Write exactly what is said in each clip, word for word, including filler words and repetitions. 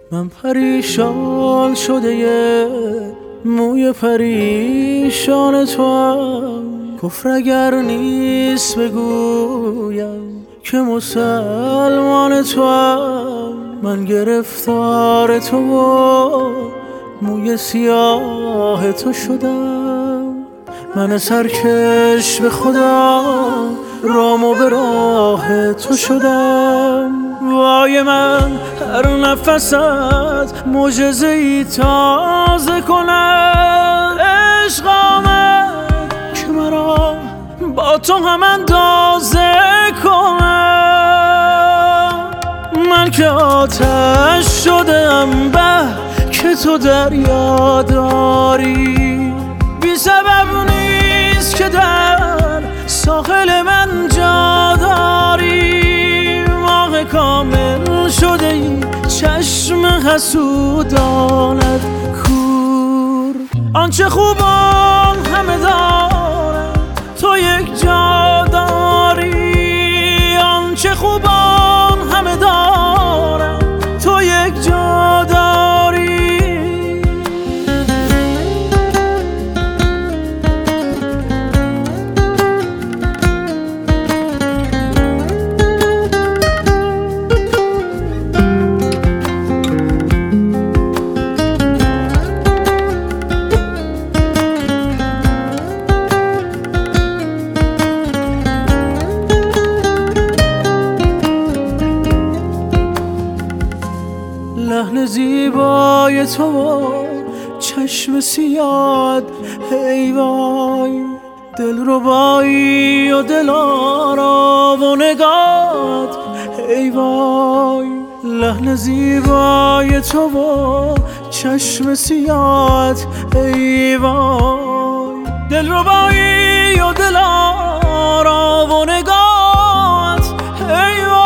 من پریشان شده یه موی پریشان تو هم، کفر اگر نیست بگویم که مسلمان تو هم. من گرفتار تو و موی سیاه تو شدم، من سرکش به خدا رام و به راه تو شدم. وای من هر نفست معجزه‌ای تازه کند، عشق آمد که مرا با تو هم اندازه کنم. من که آتش شدم به که تو دریا داری، بی سبب نیست که در ساحل من جا داری. ماه کامل شده ای چشم حسودانت کور، آنچه خوبان همه دارن تو یک جا داری، آنچه خوبان همه دارن تو یک جا داری. لحن زیبای تو چشم سیاد، ای وای دلربایی و دلارا و نگات، ای وای لحن زیبای تو و چشم سیاد، ای وای دلربایی و دلارا و نگات، ای وای.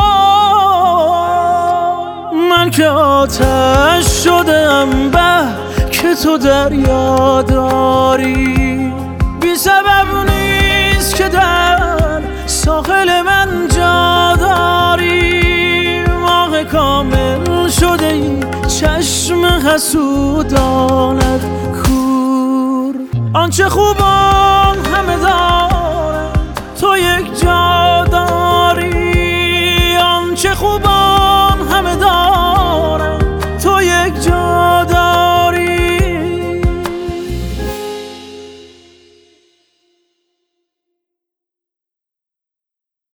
من که آتش شدم به که تو دریا داری، بی سبب نیست که در ساحل من جا داری. ماه کامل شده ای چشم حسودانت کور، آنچه خوبان همه دارن تو یک جا داری، آنچه خوبان همه دارن